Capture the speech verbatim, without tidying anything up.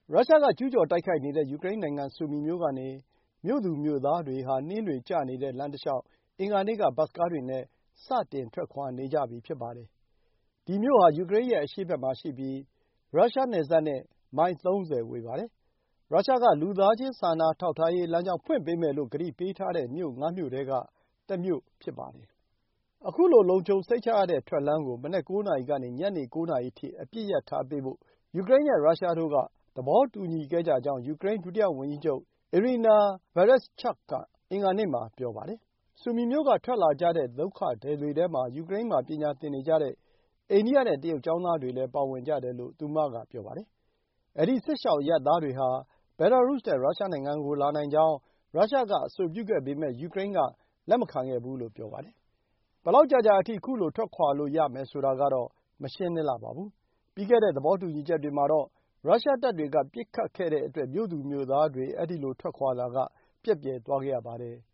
ရုရှားကကျူးကျော်တိုက်ခိုက်နေတဲ့ယူကရိန်းနိုင်ငံဆူမီမြို့ကနေ မြို့သူမြို့သားတွေဟာနှင်းတွေကျနေတဲ့လမ်းတလျှောက် အင်္ဂါနေ့က ဘတ်စ်ကားတွေနဲ့ စတင်ထွက်ခွါနေကြပြီဖြစ်ပါတယ်။ ဒီမြို့ဟာ ယူကရိန်းရဲ့အရှေ့ဘက်မှာရှိပြီး ရုရှားနယ်စပ်နဲ့ မိုင် သုံးဆယ် ဝေးပါတယ်။ ရုရှားက လူသားချင်းစာနာထောက်ထားရေးလမ်းကြောင်းဖွင့်ပေးမယ်လို့ ကတိပေးထားတဲ့မြို့ ငါး မြို့ထဲက တမြို့ဖြစ်ပါတယ်။ ခုလို လုံခြုံစိတ်ချရတဲ့ထွက်လမ်းကို မနက် ကိုးနာရီကနေ ညနေ ကိုးနာရီအထိ အပစ်ရပ်ထားပေးဖို့ ယူကရိန်းနဲ့ရုရှားတို့က သဘောတူညီခဲ့ကြကြောင်း ယူကရိန်း ဒုတိယဝန်ကြီးချုပ် Iryna Vereshchuk က အင်္ဂါနေ့မှာ ပြောပါတယ်။ ဆူမီမြို့ကထွက်လာကြတဲ့ဒုက္ခသည်တွေထဲမှာ ယူကရိန်းမှာပညာသင်နေကြတဲ့ အိန္ဒိယနဲ့တရုတ်ကျောင်းသားတွေလည်း ပါဝင်ကြတယ်လို့ သူမက ပြောပါတယ်။ အဲဒီ စစ်ရှောင်အရပ်သားတွေဟာ ဘဲလာရုစ်နဲ့ရုရှားနိုင်ငံကိုလာနိုင်ကြောင်း ရုရှားကအဆိုပြုခဲ့ပေမဲ့ ယူကရိန်းက လက်မခံခဲ့ဘူးလို့ ပြောပါတယ်။ ဘယ်လောက်ကြာကြာအထိ ခုလို ထွက်ခွါလို့ရမယ်ဆိုတာကတော့ မရှင်းလင်းလှပါဘူး။ ပြီးခဲ့တဲ့သဘောတူညီချက်တွေမှာတော့ ရုရှားတပ်တွေက ပစ်ခတ်ခဲ့တဲ့အတွက် မြို့သူမြို့သားတွေ အဲဒီလို ထွက်ခွါတာက ပျက်ပြယ်သွားခဲ့ရပါတယ်